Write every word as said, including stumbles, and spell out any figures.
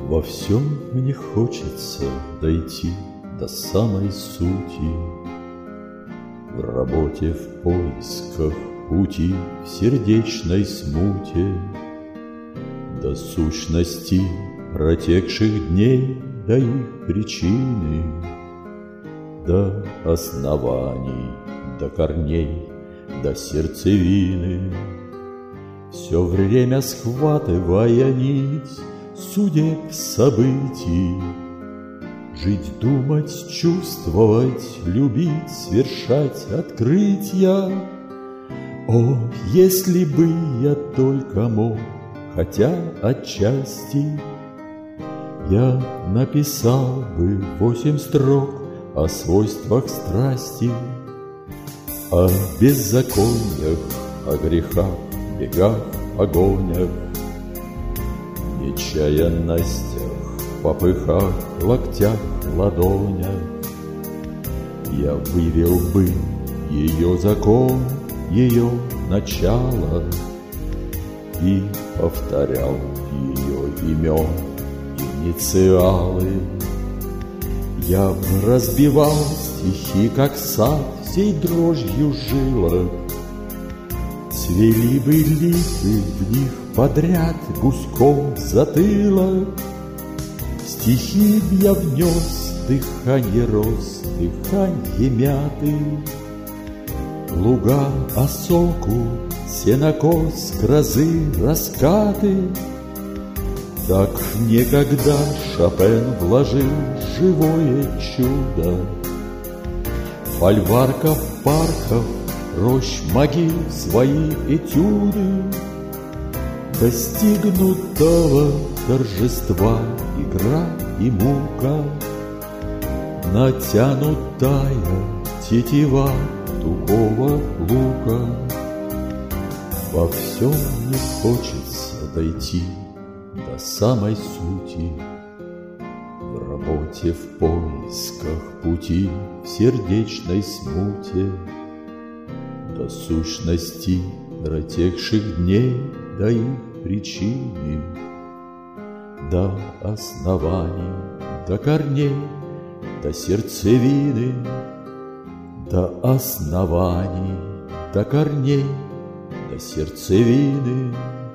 Во всем мне хочется дойти до самой сути, в работе, в поисках пути, в сердечной смуте, до сущности протекших дней, до их причины, до оснований, до корней, до сердцевины. Все время схватывая нить судеб событий, жить, думать, чувствовать, любить, свершать открытия. О, если бы я только мог, хотя отчасти, я написал бы восемь строк о свойствах страсти, о беззакониях, о грехах, бегах, погонях, нечаянностях, попыхах, локтях, ладонях. Я вывел бы ее закон, ее начало, и повторял ее имен, инициалы. Я б разбивал стихи, как сад, всей дрожью жилок. Цвели бы липы в них подряд гуськом в затылок. Стихи б я внес, дыханье роз, дыханье мяты, луга, осоку, сенокос, грозы, раскаты. Так некогда Шопен вложил живое чудо фольварков, парков, рощ, могил, свои этюды. Достигнутого торжества игра и мука, натянутая тетива тугого лука. Во всем мне хочется дойти до самой сути, в работе, в поисках пути, в сердечной смуте, до сущности протекших дней, до их причины, до оснований, до корней, до сердцевины, до оснований, до корней, до сердцевины.